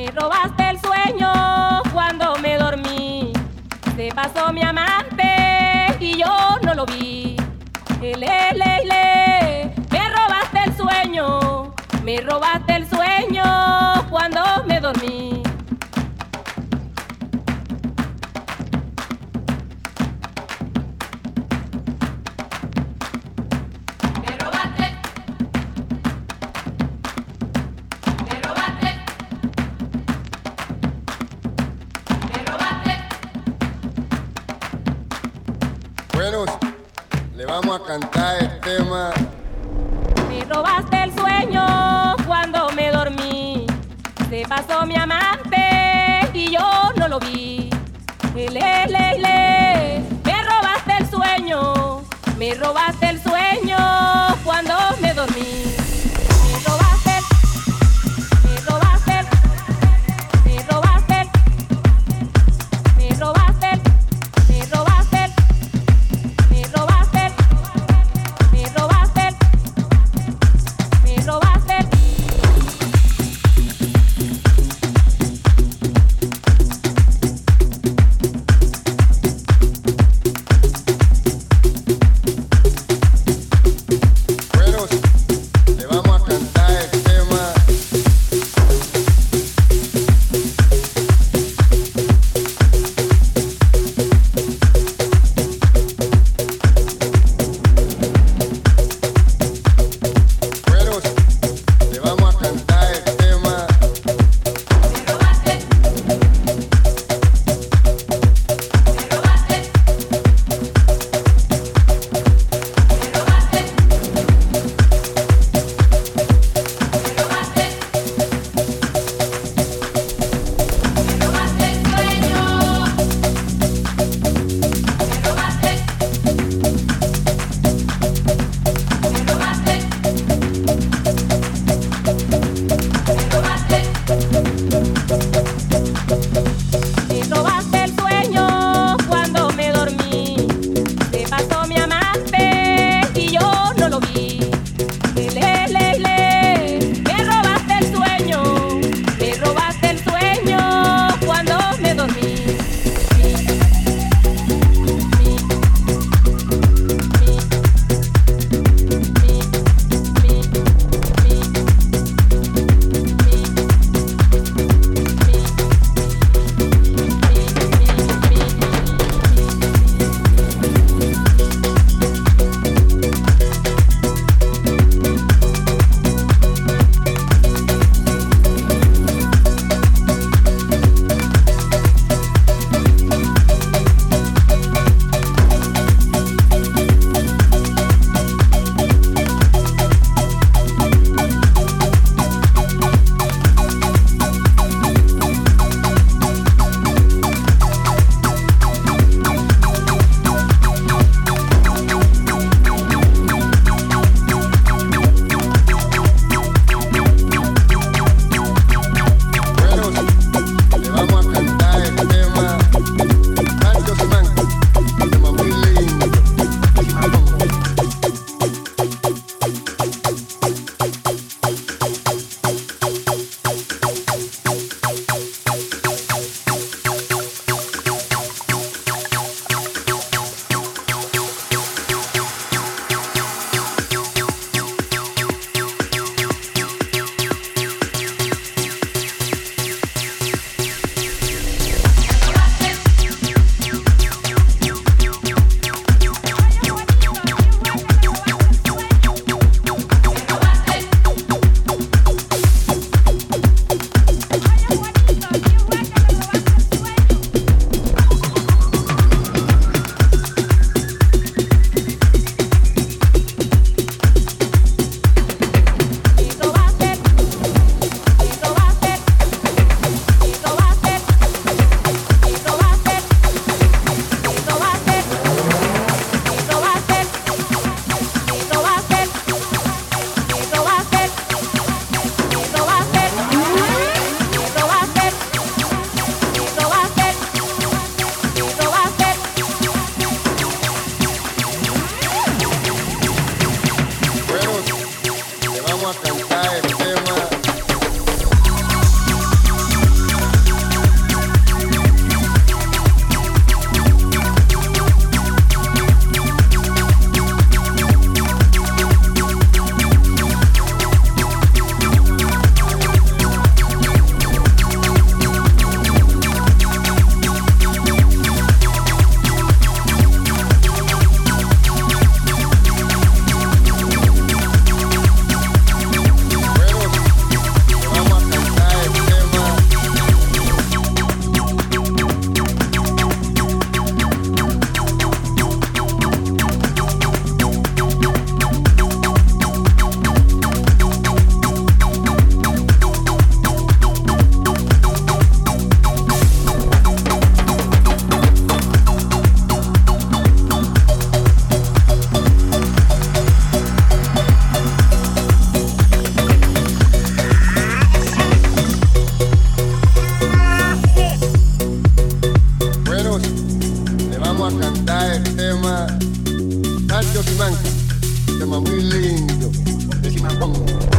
Me robaste el sueño cuando me dormí. Se pasó mi amante y yo no lo vi. Me robaste el sueño. Me robaste el sueño cuando me dormí. Bueno, le vamos a cantar el tema. Me robaste el sueño cuando me dormí. Se pasó mi amante y yo no lo vi. Me robaste el sueño. Me robaste el sueño cuando me dormí. Me robaste, me robaste, me robaste, me robaste, me robaste. Me robaste, me robaste, me robaste. vamos a cantar el tema Nacho Simanca, tema muy lindo de Simacongo.